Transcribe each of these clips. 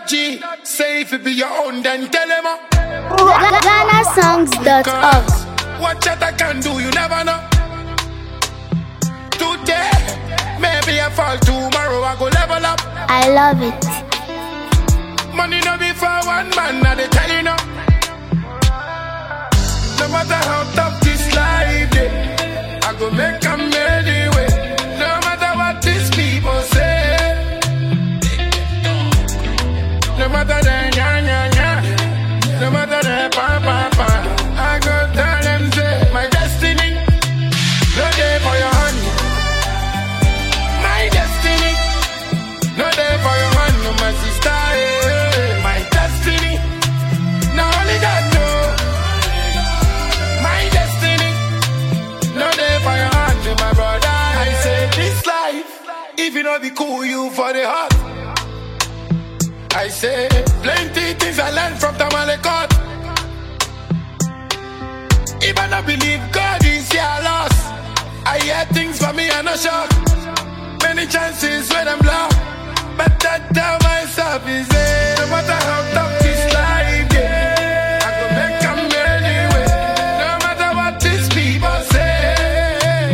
Top G, say if it be your own, then tell him. GhanaSongs.org. What that I can do, you never know. Today, maybe I fall, tomorrow I go level up. I love it. Money no be for one man, now they tell you no. No matter how tough this life is, I go make a anyway. No matter what these people say, no matter the nya, no matter the pa, I go tell them say my destiny, no day for your honey. My destiny, no day for your honey, no my sister. My destiny, no only God know. My destiny, no day for your hand, my brother. I say this life, if you know be cool, you for the heart. I say plenty things I learned from Tamalekot. If I don't believe God is here lost, I hear things for me and no shock. Many chances where them blow, but that tell myself is it. No matter how tough this life get, I go make them anyway. No matter what these people say,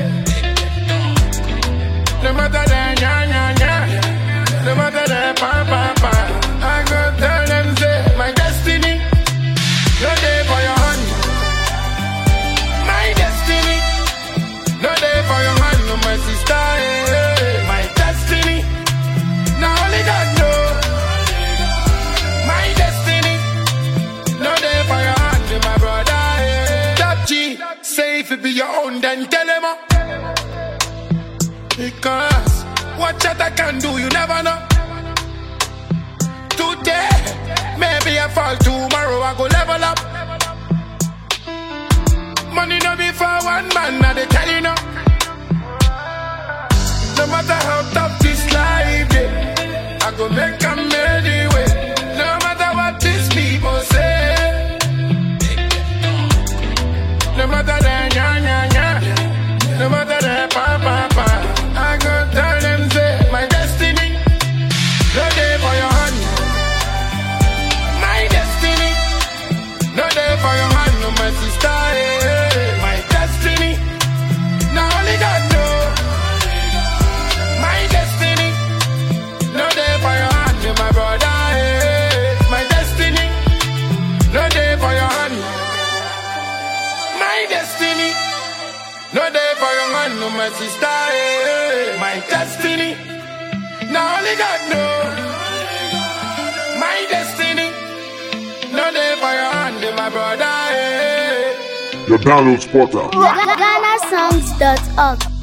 no matter the nya, no matter the pa, I go tell them say my destiny, no day for your honey. My destiny, no day for your honey, no my sister. My destiny, now only God know. My destiny, no day for your hand, my brother. Top G, say if it be your own, then tell him. Because what that I can do, you never know. Today, maybe I fall, tomorrow I go level up. Money no be for one man, now they tell you no. No matter how tough this life is, I go make them anyway. No matter what these people say, no matter the nya, no matter the pa, I go tell them say my destiny, no day for your honey. My destiny, no day for your hand, no my sister. My destiny, now only God know. My destiny, no day for your hand, my brother. My destiny, no day for your hand. My destiny, no day for your hand, no my sister. My destiny, now only God know. My destiny, no day for your hand, my brother. Your download spotter. GhanaSongs.org.